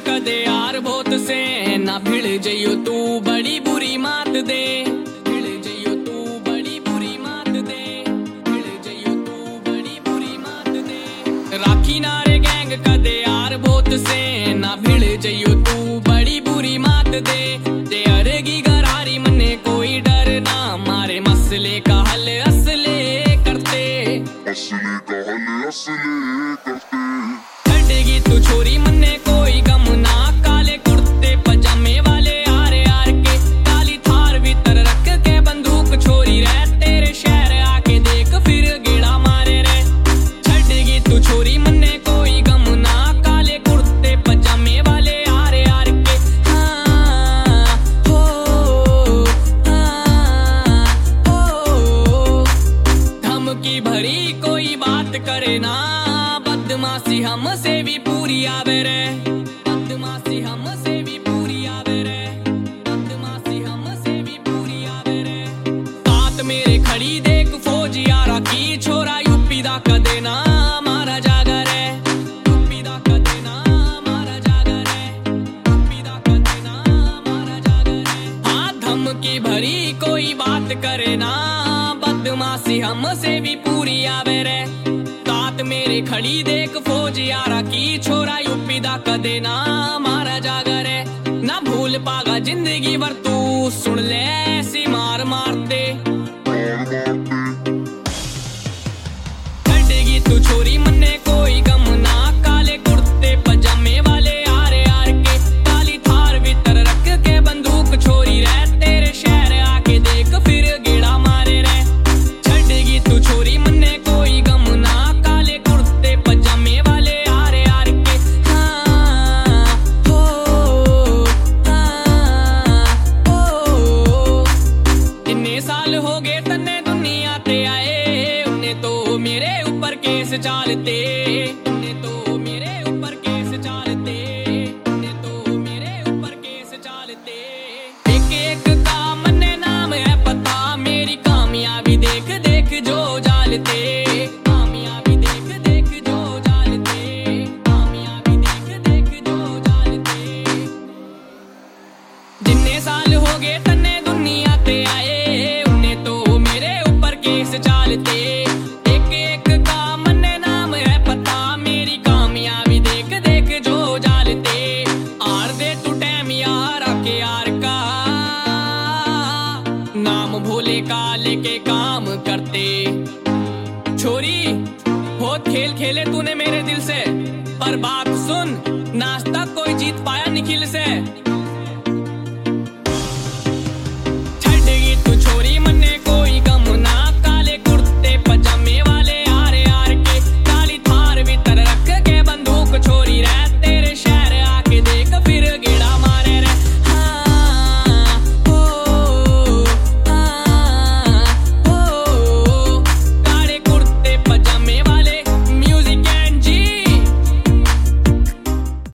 कदे यार बहुत से ना भिड़ जइयो तू बड़ी बुरी मात दे, भिड़ जइयो तू बड़ी बुरी मात दे, भिड़ जइयो तू बड़ी बुरी मात दे। राखी नारे गैंग कदे यार बहुत से ना भिड़ जइयो तू बड़ी बुरी मात दे। दे अरेगी गरारी मने कोई डर ना, मारे मसले का हल असले करते, असली का हल असली करते। छड़ेगी तू छोरी मन्ने कोई गम ना, काले कुर्ते पजामे वाले यार यार के, काली थार भीतर रख के बंदूक छोरी रह, तेरे शहर आके देख फिर गेड़ा मारे रे। छड़ेगी तू छोरी मन्ने कोई गम ना, काले कुर्ते पजामे वाले यार यार के। हाँ हो हाँ हो, धमकी भरी कोई बात करे ना, बदमाशी हमसे भी पूरी आवे रे, बदमाशी हमसे भी पूरी आवे रे, बदमाशी हमसे भी पूरी आवे रे। साथ मेरे खड़ी देख फौज यारा की, छोरा यूपी दा कदे ना मारा जागा रे, यूपी दा कदे ना मारा जागा रे, यूपी दा कदे ना मारा जागा रे। हाँ धमकी भरी कोई बात करे ना, बदमाशी हमसे भी पूरी आवे रे। साथ मेरे खड़ी देख फौज यारा की, छोरा यूपी दा कदे ना मारा जागा रे। ना भूल पागा जिंदगी भर तू, सुन ले ऐसी मार मारते, छड़ेगी तू छोरी मन्ने कोई गम ना, काले कुर्ते पजामे वाले यार यार के, काली थार भीतर रख के बंदूक छोरी रह, तेरे शहर आके देख फिर गेड़ा मारे रे। छड़ेगी तू छोरी मन्ने कोई गम ना, काले कुर्ते पजामे वाले यार यार के। हाँ हो हाँ हो, इतने साल हो गए तन्ने दुनिया ते आए, उन्हें तो मेरे ऊपर केस चालते, उन्हें तो मेरे ऊपर केस चालते, उन्हें तो मेरे ऊपर केस चालते। एक एक का मन्ने नाम है पता, मेरी कामयाबी देख देख जो जालते, कामयाबी देख देख जो जालते, कामयाबी देख देख जो जालते। जितने साल हो गए तन्ने दुनिया ते आए, उन्हें तो मेरे ऊपर केस चालते। एक एक का मन्ने नाम है पता, मेरी कामयाबी देख देख जो जालते। आर दे तू टैम यार आके यार का, नाम भोले का लेके काम करते। छोरी बहुत खेल खेले तूने मेरे दिल से, पर बात सुन, नाश्ता कोई जीत पाया निखिल से।